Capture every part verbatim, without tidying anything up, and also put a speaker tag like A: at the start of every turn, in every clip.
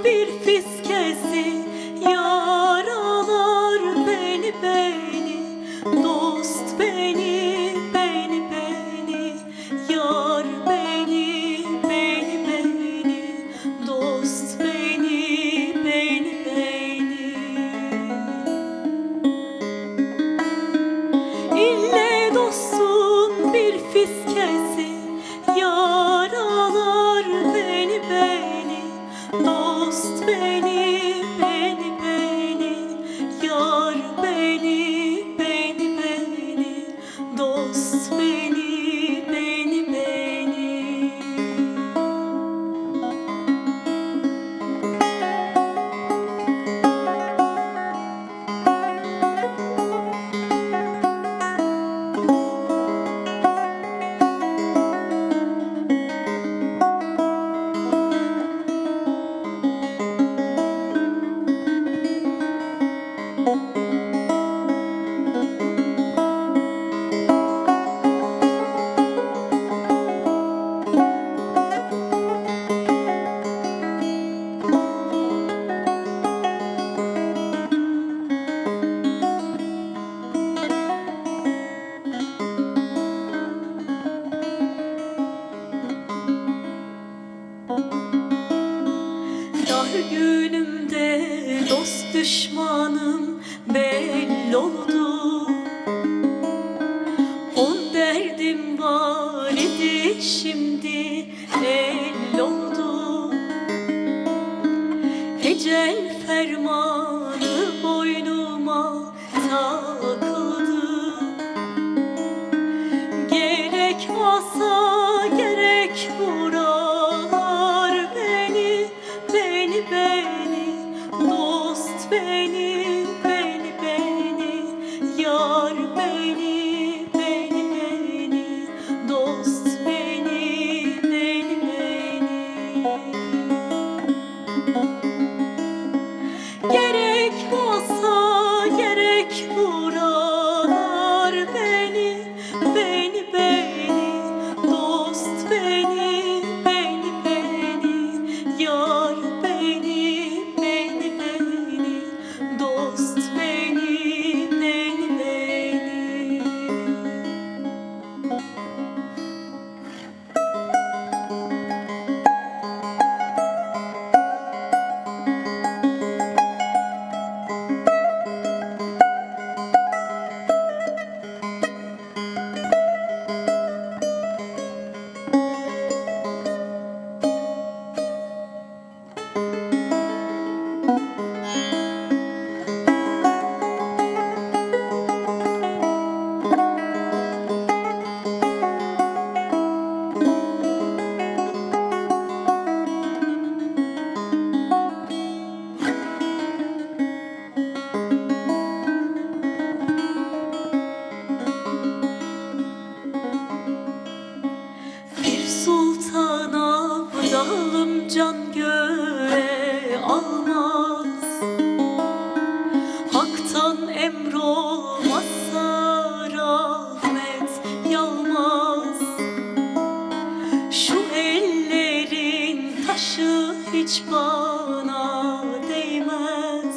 A: bir fiskesi, yaralar beni beni, dost beni beni beni, yar beni beni beni, dost beni beni beni. İlle dostun bir fiskesi, yaralar beni beni, dost beni beni beni, yar beni beni beni, dost beni beni beni. Dar günümde dost düşmanım belli oldu. On derdim var idi, şimdi el oldu. Ecel fermanı boynuma takıldı. Gerek asa gerek buralar beni, beni beni, dost beni beni beni, yar beni beni beni, dost beni beni beni. Gerek olsa gerek buralar beni, beni beni, dost beni beni beni, yar beni beni beni, dost beni beni beni. Sultana zalim can göğe almaz, haktan emrolmazsa rahmet yağmaz. Şu ellerin taşı hiç bana değmez.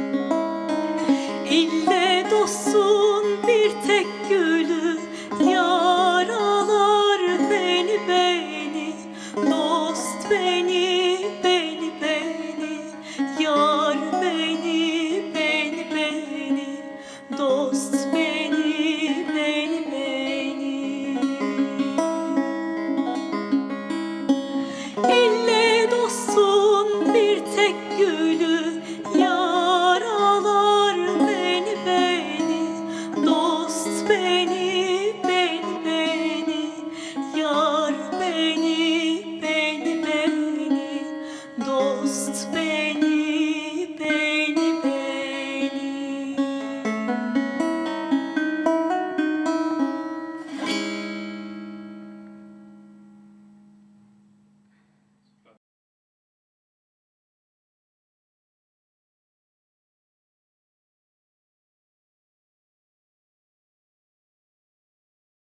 A: İlle dostun bir tek gülü, yaralar beni beni, dost beni beni beni, yar beni beni beni, dost beni beni beni. İlle dostun bir tek gülü,